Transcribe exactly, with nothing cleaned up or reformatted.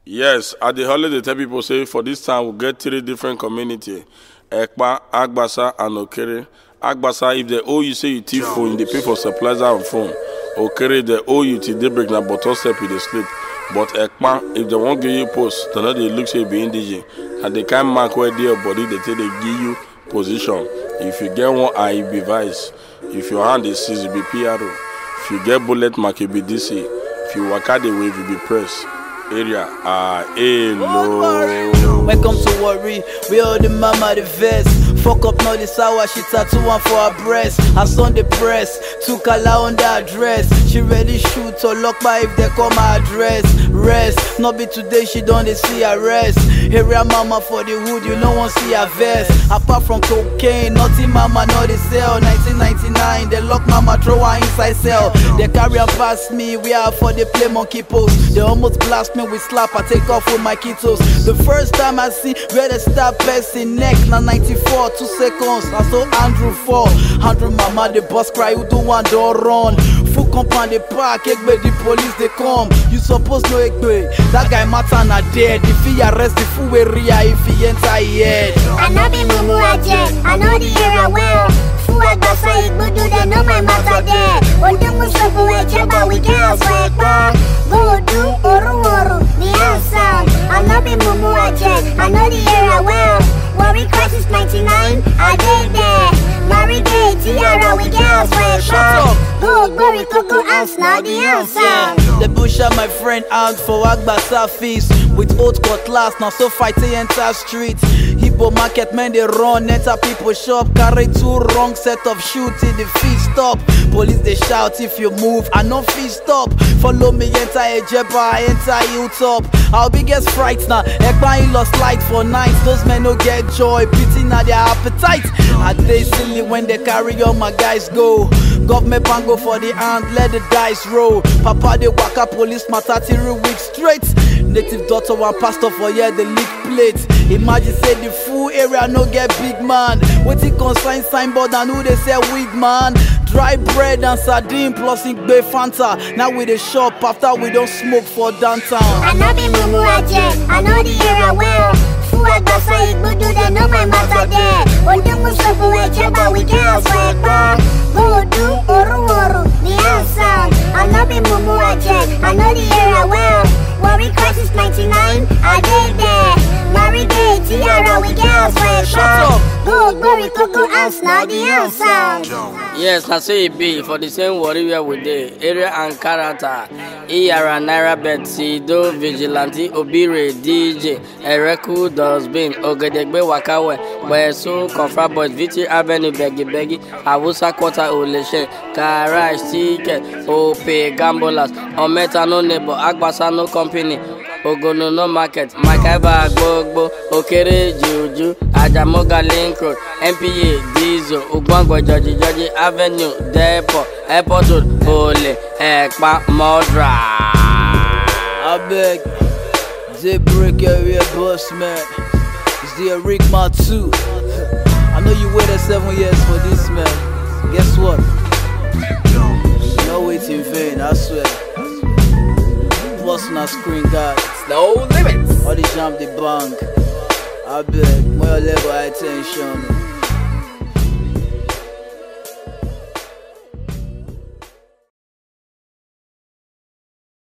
Yes, at the holiday, tell people say for this time we'll get three different community: Ekpa, Agbasa, and Okere. Agbasa, if they owe you say you thief phone, they pay for supplies and phone. Okere, they owe you till they break na bottle step you they sleep. But Ekpa, if they won't give you post, then they look say you be indigent. And they can't mark where their body, they tell they give you position. If you get one eye, you be vice. If your hand is seized, you be P R O. If you get bullet mark, you be D C. If you walk out the wave, you be press. Area, ah, uh, hello. Welcome to Worry, we all the mama the vest. Fuck up now this hour, she tattoo one for her breast. Her son the press, took her on the address. She ready shoot or lock by if they call my address. Rest, not be today, she don't see her rest. Area mama for the hood, you no one see her vest. Apart from cocaine, nothing mama know they sell. nineteen ninety-nine, they lock mama, throw her inside cell. They carry her past me, we are for the play monkey post. They almost blast me with slap, I take off with my kitos. The first time I see where they start pressing neck, na ninety-four, two seconds, I saw Andrew fall. Andrew mama, the boss cry, you do one door run. Full compound the park, Egbe, the police they come. You suppose know Egbe, that guy matter na dead. If he arrest the full area, if he enter here. I know the mumu aje, I know the area well. Full Agbasa Igbo do they know my matter there. Ondo musobu ejeba we girls work back. Go do oru oru, the answer. I know the mumu aje, I know the area well. Worry crisis ninety-nine, I did there. Mary Gay, Tiara, we girls work back. Go worry Coco Ants, now the answer. The bush are my friend out for Agbasa feast. With old cutlass, now so fight the entire street. Hippo market, man, they run, enter people shop. Carry two wrong set of shoe till the feet stop. Police, they shout if you move, I no feet stop. Follow me, enter Ejeba, enter Hilltop. Our biggest fright now, Ekpa lost light for nights. Those men no get joy, pity na their appetite. I they silly when they carry on my guys go. Government pango for the hand, let the dice roll. Papa they waka police matter three weeks straight. Native daughter one pastor for here the leak plate. Imagine say the full area no get big man. Waiting consign signboard and who they say weed man. Dry bread and sardine plus Igbe Fanta. Now we the shop after we don't smoke for downtown. I know the mumu aje, I know the area well. Full Agbasa Igbo do they know my matter there. Ondo musobu ejeba we girls work back. Go do oru oru, the answer. I know the mumu aje, I know the area well. Worry crisis ninety-nine, I did there. Mary Gay, Tiara, we girls work back. Go worry Coco Ants, now the answer. Yes, I say it be for the same warrior with the area and character. Iyara, Naira Betsy, Do, Vigilante, Obire, D J, Ereku, Dustbin, Ogedegbe Wakawe, Besu, Confra Boys, Viti Avenue, Beggy Beggy, Awusa Quarter Oleshe, Karash, Ticket, Ope, Gambolas, Ometa no neighbor, Agbasa no company. Ogono no market, Makaiba Gbogbo, Okere Juju, Ajamoga Link Road, M P A, Diesel, Ugwango Georgie Georgie Avenue, Depot, Airport Road, Ole, Ekpa, Modra. I beg, they break area boss man. It's the Rick Matu. I know you waited seven years for this man. Guess what? You know it's in vain, I swear. Plus na screen guard. No limits. All the jump the bank. I beg, more level high tension.